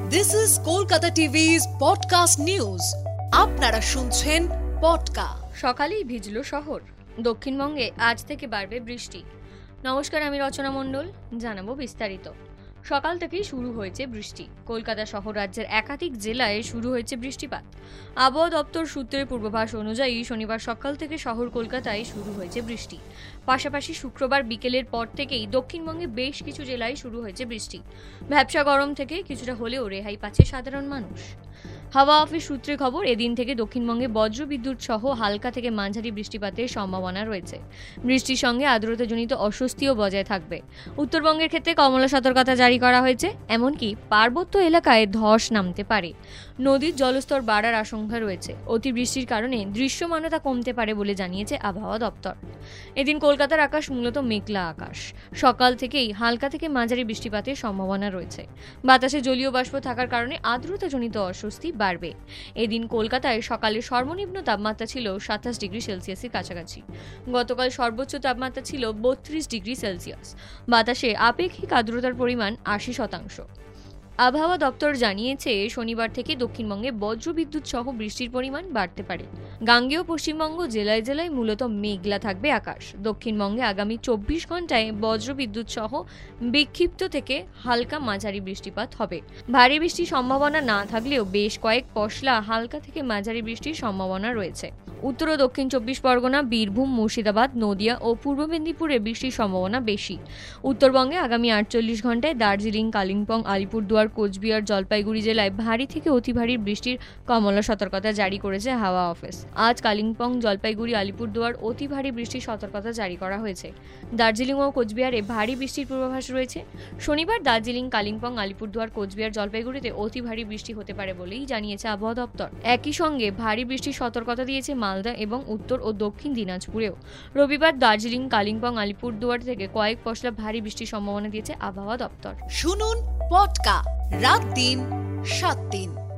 This is Kolkata TV's podcast news. আপনারা শুনছেন পডকা। সকালেই ভিজলো শহর, দক্ষিণবঙ্গে আজ থেকে বাড়বে বৃষ্টি। নমস্কার, আমি রচনা মণ্ডল, জানাবো বিস্তারিত। সকাল থেকেই শুরু হয়েছে বৃষ্টি। কলকাতা সহ রাজ্যের একাধিক জেলায় শুরু হয়েছে বৃষ্টিপাত। আবহাওয়া দপ্তর সূত্রের পূর্বাভাস অনুযায়ী শনিবার সকাল থেকে শহর কলকাতায় শুরু হয়েছে বৃষ্টি। পাশাপাশি শুক্রবার বিকেলের পর থেকেই দক্ষিণবঙ্গে বেশ কিছু জেলায় শুরু হয়েছে বৃষ্টি। ভ্যাপসা গরম থেকে কিছুটা হলেও রেহাই পাচ্ছে সাধারণ মানুষ। হাওয়া অফিস সূত্রে খবর, এদিন থেকে দক্ষিণবঙ্গে বজ্র বিদ্যুৎ সহ হালকা থেকে মাঝারি বৃষ্টিপাতের সম্ভাবনা রয়েছে। বৃষ্টির সঙ্গে আর্দ্রতাজনিত অস্বস্তিও বজায় থাকবে। উত্তরবঙ্গের ক্ষেত্রে কমলা সতর্কতা জারি করা হয়েছে, এমনকি পার্বত্য এলাকায় ধস নামতে পারে। নদীর জলস্তর বাড়ার আশঙ্কা রয়েছে। অতিবৃষ্টির কারণে দৃশ্যমানতা কমতে পারে বলে জানিয়েছে আবহাওয়া দপ্তর। এদিন কলকাতার আকাশ মূলত মেঘলা আকাশ। সকাল থেকেই হালকা থেকে মাঝারি বৃষ্টিপাতের সম্ভাবনা রয়েছে। বাতাসে জলীয় বাষ্প থাকার কারণে আর্দ্রতাজনিত অস্বস্তি বাড়বে। এদিন কলকাতায় সকালে সর্বনিম্ন তাপমাত্রা ছিল 27 ডিগ্রি সেলসিয়াসের কাছাকাছি। গতকাল সর্বোচ্চ তাপমাত্রা ছিল 32 ডিগ্রি সেলসিয়াস। বাতাসে আপেক্ষিক আর্দ্রতার পরিমাণ 80%। আবহাওয়া দপ্তর জানিয়েছে, শনিবার থেকে দক্ষিণবঙ্গে বজ্রবিদ্যুৎ সহ বৃষ্টির পরিমাণ বাড়তে পারে। গাঙ্গেয় পশ্চিমবঙ্গ জেলায় জেলায় মূলত মেঘলা থাকবে আকাশ। দক্ষিণবঙ্গে আগামী 24 ঘন্টায় বজ্রবিদ্যুৎ সহ বিক্ষিপ্ত থেকে হালকা মাঝারি বৃষ্টিপাত হবে। ভারী বৃষ্টির সম্ভাবনা না থাকলেও বেশ কয়েক পশলা হালকা থেকে মাঝারি বৃষ্টির সম্ভাবনা রয়েছে। উত্তর ও দক্ষিণ 24 পরগনা, বীরভূম, মুর্শিদাবাদ, নদিয়া ও পূর্ব মেদিনীপুরে বৃষ্টির সম্ভাবনা বেশি। উত্তরবঙ্গে আগামী 48 ঘন্টায় দার্জিলিং, কালিম্পং, আলিপুরদুয়ার, কোচবিহার, জলপাইগুড়ি জেলায় ভারী থেকে অতি ভারী বৃষ্টির কমলা সতর্কতা জারি করেছে হাওয়া অফিস। আজ কালিম্পং, জলপাইগুড়ি, আলিপুরদুয়ার অতি ভারী বৃষ্টির সতর্কতা জারি করা হয়েছে। দার্জিলিং ও কোচবিহারে ভারী বৃষ্টির পূর্বাভাস রয়েছে। শনিবার দার্জিলিং, কালিম্পং, আলিপুরদুয়ার, কোচবিহার, জলপাইগুড়িতে অতি ভারী বৃষ্টি হতে পারে বলেই জানিয়েছে আবহাওয়া দপ্তর। একই সঙ্গে ভারী বৃষ্টির সতর্কতা দিয়েছে মালদা এবং উত্তর ও দক্ষিণ দিনাজপুরেও। রবিবার দার্জিলিং, কালিম্পং, আলিপুরদুয়ার থেকে কয়েক পশলা ভারী বৃষ্টির সম্ভাবনা দিয়েছে আবহাওয়া দপ্তর। শুনুন পডকা রাত দিন 7 দিন।